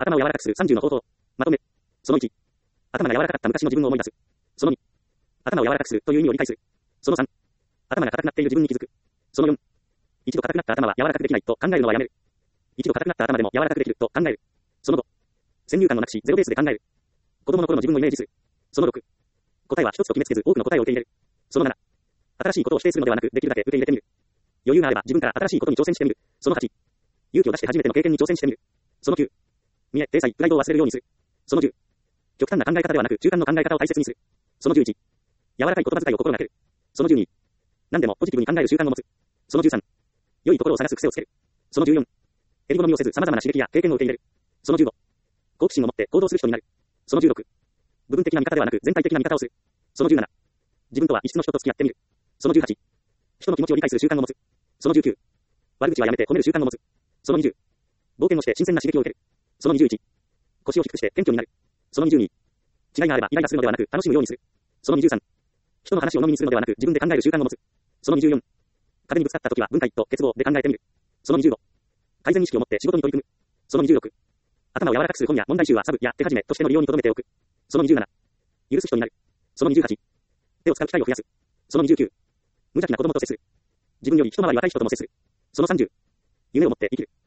頭を柔らかくする30の方法。まとめ。その1。頭が柔らかかった昔の自分を思い出す。その2。頭を柔らかくするという意味を理解する。その3。頭が硬くなっている自分に気づく。その4。一度硬くなった頭は柔らかくできないと考えるのはやめる。一度硬くなった頭でも柔らかくできると考える。その5。先入観のなくしゼロベースで考える。子供の頃の自分をイメージする。その6。答えは一つと決めつけず多くの答えを受け入れる。その7。新しいことを否定するのではなくできるだけ受け入れてみる。余裕があれば自分から新しいことに挑戦してみる。その8。勇気を出して初めての経験に挑戦してみる。その9。見栄、体裁、プライドを忘れるようにする。その10。極端な考え方ではなく中間の考え方を大切にする。その11。柔らかい言葉遣いを心がける。その12。何でもポジティブに考える習慣を持つ。その13。良いところを探す癖をつける。その14。襟好みをせず様々な刺激や経験を受け入れる。その15。好奇心を持って行動する人になる。その16。部分的な見方ではなく全体的な見方をする。その17。自分とは異質の人と付き合ってみる。その18。人の気持ちを理解する習慣を持つ。その19。悪口はやめて褒める習慣を持つ。その20。冒険をして新鮮な刺激を受ける。その21。腰を低くして謙虚になる。その22。違いがあればイライラするのではなく楽しむようにする。その23。人の話を飲みにするのではなく自分で考える習慣を持つ。その24。壁にぶつかった時は分解と結合で考えてみる。その25。改善意識を持って仕事に取り組む。その26。頭を柔らかくする本や問題集はサブや手始めとしての利用に留めておく。その27。許す人になる。その28。手を使う機会を増やす。その29。無邪気な子供と接する。自分より一回り若い人とも接する。その30。夢を持って生きる。